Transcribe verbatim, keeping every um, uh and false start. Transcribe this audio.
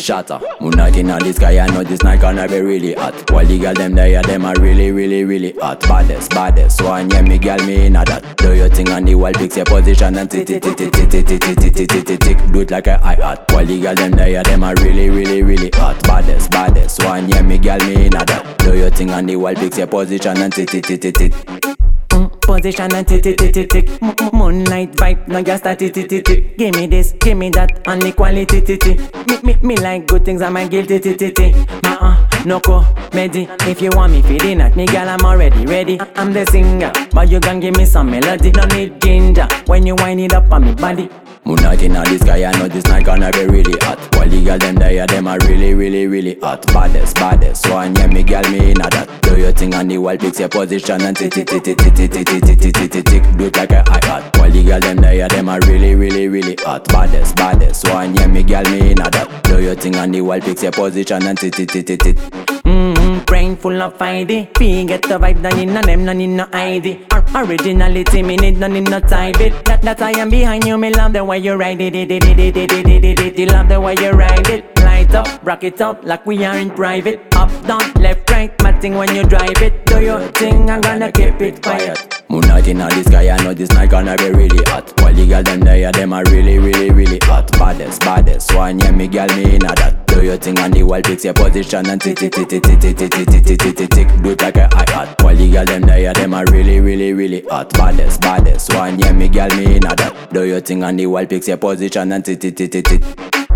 shatter. Moonlight inna the sky, I know this night gonna be really hot. While the girl them there, them are really, really, really hot. Baddest, baddest, one yeah, me girl me inna that. Do your thing on the wall, fix your position and tick tick tick tick tick tick tick tick tick tick tick tick. Do it like a hi-hat. While the girl them there, them are really, really, really hot. Baddest, baddest, one yeah, me girl me inna that. Do your thing on the wall, fix your position and tick tick tick tick tick. Position and tick tick tick tick tick. Moonlight vibe, now just start tick tick tick tick. Give me this, give me that, and the quality tick tick. Me me me like good things, I'm a guilty tick tick tick. Ma uh, no co, medi. If you want me feeding at me, girl, I'm already ready. I'm the singer, but you can give me some melody. No need ginger when you wind it up on me body. Moonlight inna the sky, I know this night gonna be really hot. While the girl them there, them are really, really, really hot. Baddest, baddest, one yeah, me girl me inna that. Do your thing on the wall, fix your position and tick tick tick tick tick tick tick tick tick tick tick tick. Do it like a hi-hat. While the girl them there, them are really, really, really hot. Baddest, baddest, one yeah, me girl me inna that. Do your thing on the wall, fix your position and tick tick tick tick tick. Mmm, brain full of I D. Fee get the vibe, none in no them, none in no I D. Or originality, me need none in no type it. That that I am behind you, me love the way you ride it, it, it, it, it, it, it, it, it, it. Love the way you ride it. Light up, rock it out like we are in private. Up, down, left, right, matting when you drive it. Do your thing, I'm gonna keep it quiet. Moonlight inna the sky, I know this night gonna be really hot. While the girl them there, them are really, really, really hot. Baddest, baddest, one yeah, me girl me inna that. Do your thing on the wall, fix your position and tick tick tick tick tick tick tick tick tick tick tick tick. Do it like a hi-hat. While the girl them there, them are really, really, really hot. Baddest, baddest, one yeah, me girl me inna that. Do your thing on the wall, fix your position and tick tick tick tick tick.